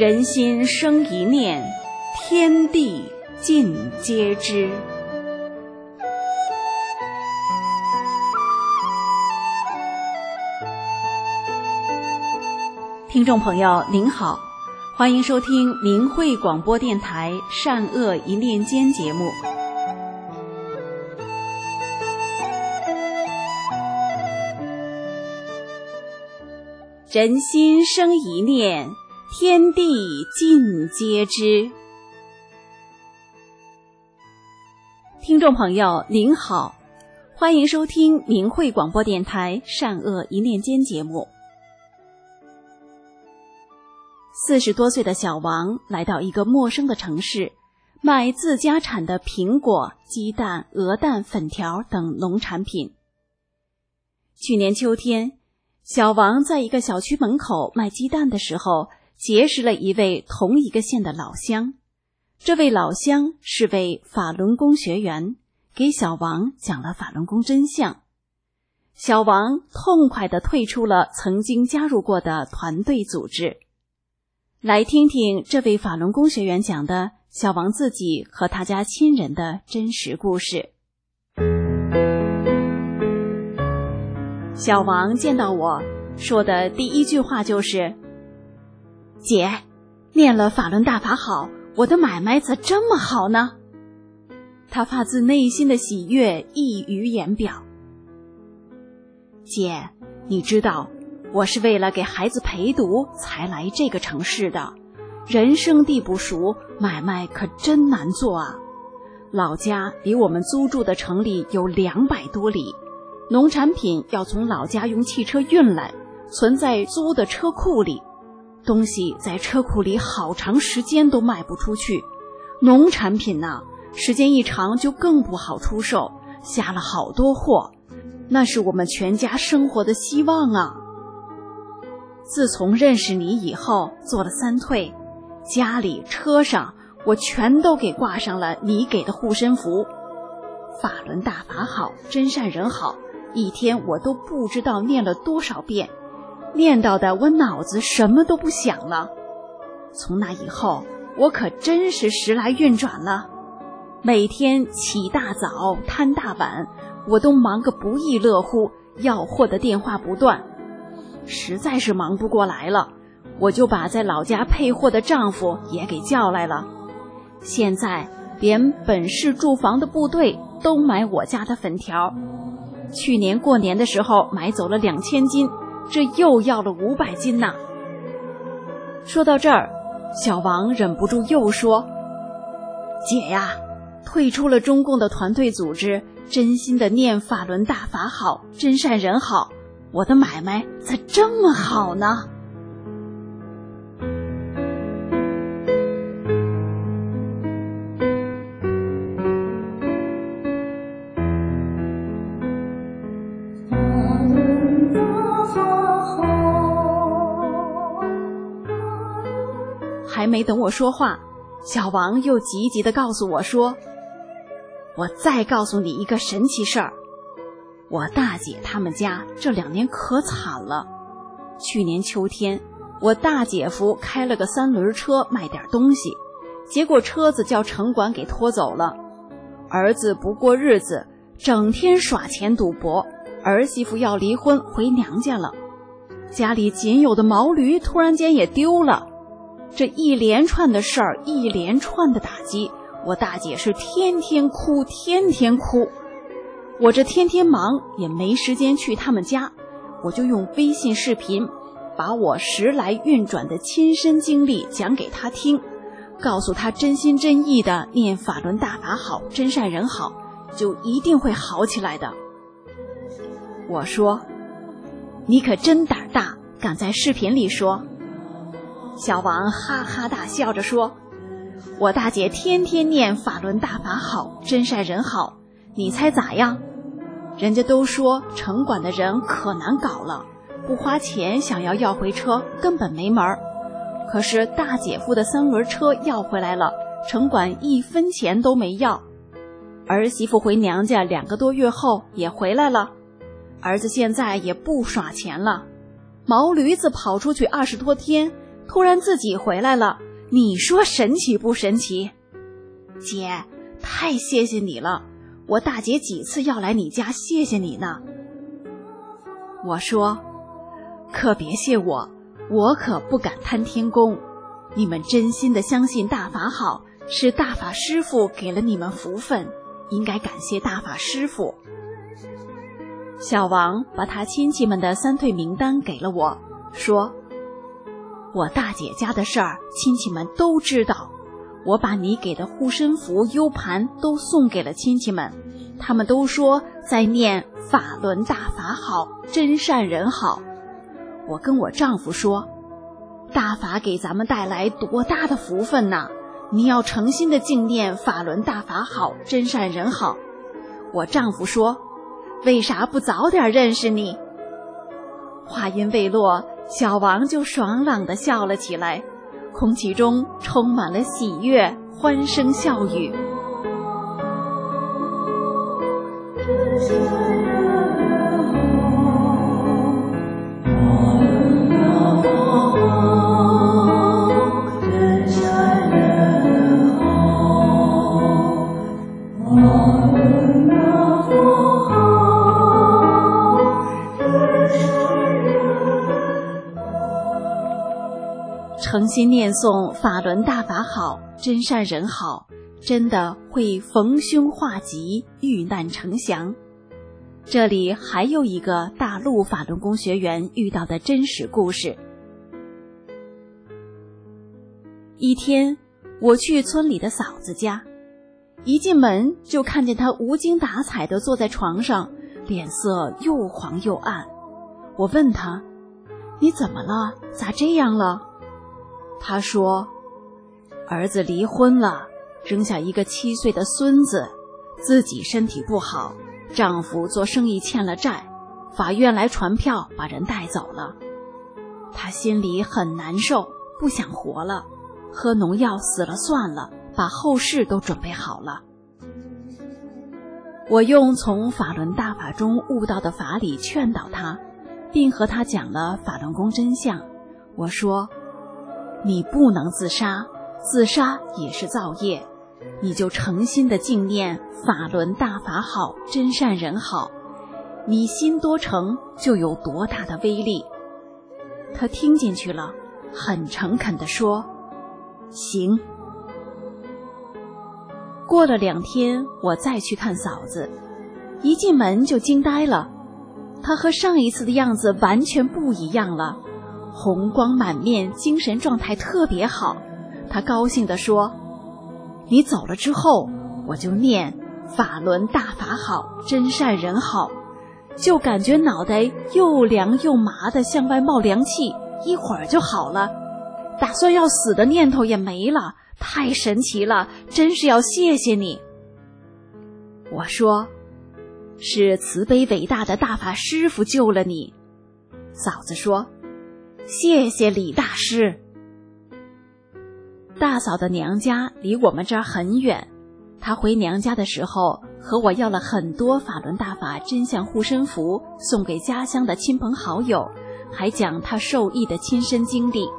人心生一念，天地尽皆知。听众朋友您好，欢迎收听明慧广播电台善恶一念间节目。人心生一念，天地尽皆知。听众朋友您好，欢迎收听明慧广播电台善恶一念间节目。40多岁的小王来到一个陌生的城市，卖自家产的苹果、鸡蛋、鹅蛋、粉条等农产品。去年秋天，小王在一个小区门口卖鸡蛋的时候，结识了一位同一个县的老乡。这位老乡是位法轮功学员，给小王讲了法轮功真相。小王痛快地退出了曾经加入过的团队组织。来听听这位法轮功学员讲的小王自己和他家亲人的真实故事。小王见到我说的第一句话就是：姐，念了法轮大法好，我的买卖怎这么好呢？他发自内心的喜悦溢于言表。姐，你知道我是为了给孩子陪读才来这个城市的，人生地不熟，买卖可真难做啊。老家离我们租住的城里有200多里，农产品要从老家用汽车运来，存在租的车库里，东西在车库里好长时间都卖不出去。农产品呢，时间一长就更不好出售，下了好多货，那是我们全家生活的希望啊。自从认识你以后，做了3退，家里车上我全都给挂上了你给的护身符。法轮大法好，真善人好，一天我都不知道念了多少遍，念叨的我脑子什么都不想了。从那以后，我可真是时来运转了。每天起大早摊大晚，我都忙个不亦乐乎，要货的电话不断。实在是忙不过来了，我就把在老家配货的丈夫也给叫来了。现在连本市驻防的部队都买我家的粉条，去年过年的时候买走了2000斤，这又要了500斤呢。说到这儿，小王忍不住又说：姐呀，退出了中共的团队组织，真心的念法轮大法好，真善人好，我的买卖咋这么好呢？还没等我说话，小王又急急地告诉我说：我再告诉你一个神奇事儿，我大姐他们家这2年可惨了。去年秋天，我大姐夫开了个3轮车卖点东西，结果车子叫城管给拖走了。儿子不过日子，整天耍钱赌博，儿媳妇要离婚回娘家了。家里仅有的毛驴突然间也丢了。这一连串的事儿，一连串的打击，我大姐是天天哭，天天哭。我这天天忙也没时间去他们家，我就用微信视频把我时来运转的亲身经历讲给他听，告诉他真心真意的念法轮大法好，真善人好，就一定会好起来的。我说：你可真胆大，敢在视频里说。小王哈哈大笑着说：我大姐天天念法轮大法好，真善人好，你猜咋样？人家都说城管的人可难搞了，不花钱想要回车根本没门儿。可是大姐夫的3轮车要回来了，城管1分钱都没要。儿媳妇回娘家2个多月后也回来了，儿子现在也不耍钱了。毛驴子跑出去20多天， 突然自己回来了，你说神奇不神奇？姐，太谢谢你了，我大姐几次要来你家谢谢你呢。我说，可别谢我，我可不敢贪天功，你们真心的相信大法好，是大法师父给了你们福分，应该感谢大法师父。小王把他亲戚们的三退名单给了我，说，我大姐家的事儿亲戚们都知道，我把你给的护身符 U 盘都送给了亲戚们，他们都说在念法轮大法好，真善人好。我跟我丈夫说，大法给咱们带来多大的福分呐，你要诚心的敬念法轮大法好，真善人好。我丈夫说，为啥不早点认识你？话音未落，小王就爽朗地笑了起来，空气中充满了喜悦，欢声笑语。诚心念诵法轮大法好，真善人好，真的会逢凶化吉，遇难成祥。这里还有一个大陆法轮功学员遇到的真实故事。一天，我去村里的嫂子家，一进门就看见她无精打采地坐在床上，脸色又黄又暗。我问她，你怎么了？咋这样了？她说，儿子离婚了，扔下一个7岁的孙子，自己身体不好，丈夫做生意欠了债，法院来传票把人带走了。她心里很难受，不想活了，喝农药死了算了，把后事都准备好了。我用从法轮大法中悟到的法理劝导她，并和她讲了法轮功真相。我说，你不能自杀，自杀也是造业，你就诚心的敬念法轮大法好，真善人好，你心多诚就有多大的威力。他听进去了，很诚恳地说，行。过了2天，我再去看嫂子，一进门就惊呆了，她和上一次的样子完全不一样了，红光满面，精神状态特别好。她高兴地说，你走了之后，我就念法轮大法好，真善人好，就感觉脑袋又凉又麻的向外冒凉气，一会儿就好了，打算要死的念头也没了，太神奇了，真是要谢谢你。我说，是慈悲伟大的大法师父救了你。嫂子说，谢谢李大师。大嫂的娘家离我们这儿很远，她回娘家的时候和我要了很多法轮大法真相护身符，送给家乡的亲朋好友，还讲她受益的亲身经历。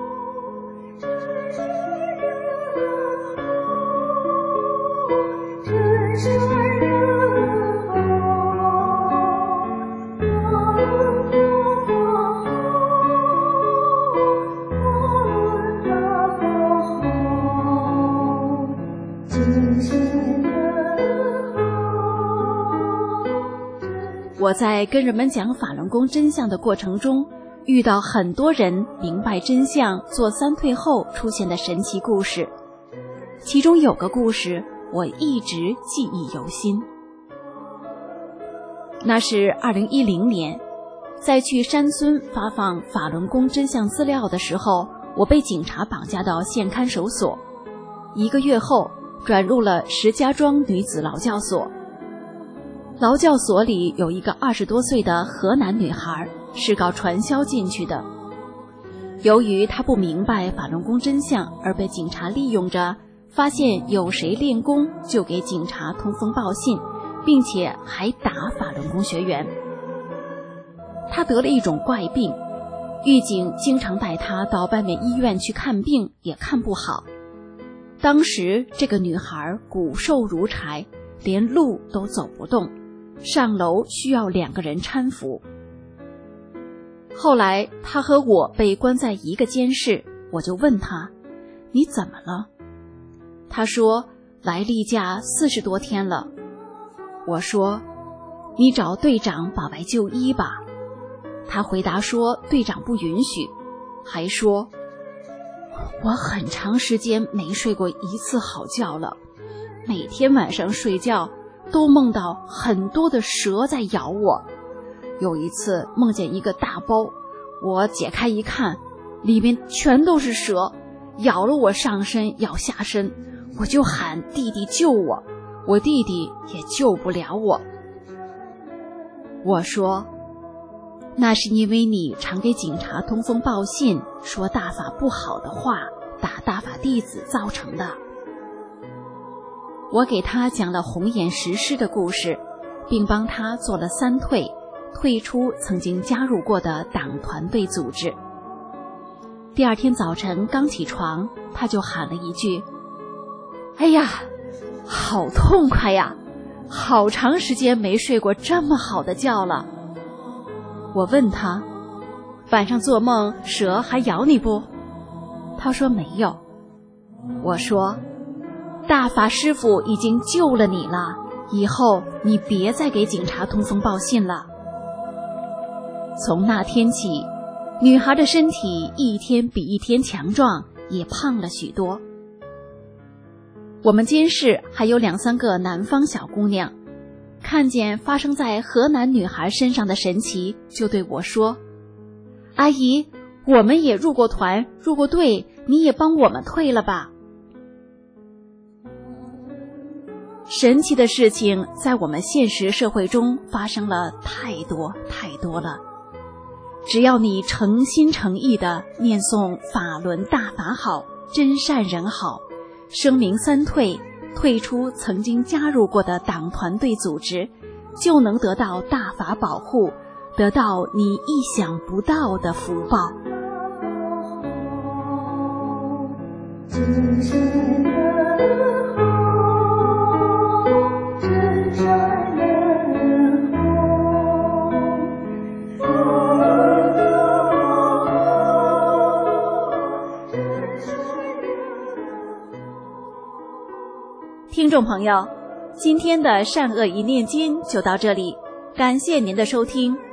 我在跟人们讲法轮功真相的过程中，遇到很多人明白真相做3退后出现的神奇故事，其中有个故事我一直记忆犹新。那是2010年，在去山村发放法轮功真相资料的时候，我被警察绑架到县看守所，1个月后转入了石家庄女子劳教所。劳教所里有一个20多岁的河南女孩，是搞传销进去的。由于她不明白法轮功真相，而被警察利用着，发现有谁练功就给警察通风报信，并且还打法轮功学员。她得了一种怪病， 狱警经常带她到外面医院去看病，也看不好。当时这个女孩骨瘦如柴，连路都走不动，上楼需要2个人搀扶。后来她和我被关在一个监室，我就问她，你怎么了？她说来例假40多天了。我说，你找队长保外就医吧。她回答说队长不允许，还说我很长时间没睡过一次好觉了，每天晚上睡觉都梦到很多的蛇在咬我。有一次梦见一个大包，我解开一看，里面全都是蛇，咬了我上身咬下身，我就喊弟弟救我，我弟弟也救不了我。我说，那是因为你常给警察通风报信，说大法不好的话，打大法弟子造成的。我给他讲了红眼石狮的故事，并帮他做了3退，退出曾经加入过的党团队组织。第2天早晨刚起床，他就喊了一句，哎呀，好痛快呀，好长时间没睡过这么好的觉了。我问他，晚上做梦蛇还咬你不？他说没有。我说，大法师父已经救了你了，以后你别再给警察通风报信了。从那天起，女孩的身体一天比一天强壮，也胖了许多。我们监室还有2、3个南方小姑娘，看见发生在河南女孩身上的神奇，就对我说，阿姨，我们也入过团，入过队，你也帮我们退了吧。神奇的事情在我们现实社会中发生了太多太多了。只要你诚心诚意地念诵法轮大法好，真善人好，声明3退，退出曾经加入过的党团队组织，就能得到大法保护，得到你意想不到的福报。真善人好，真善人好。听众朋友，今天的善恶一念间就到这里，感谢您的收听。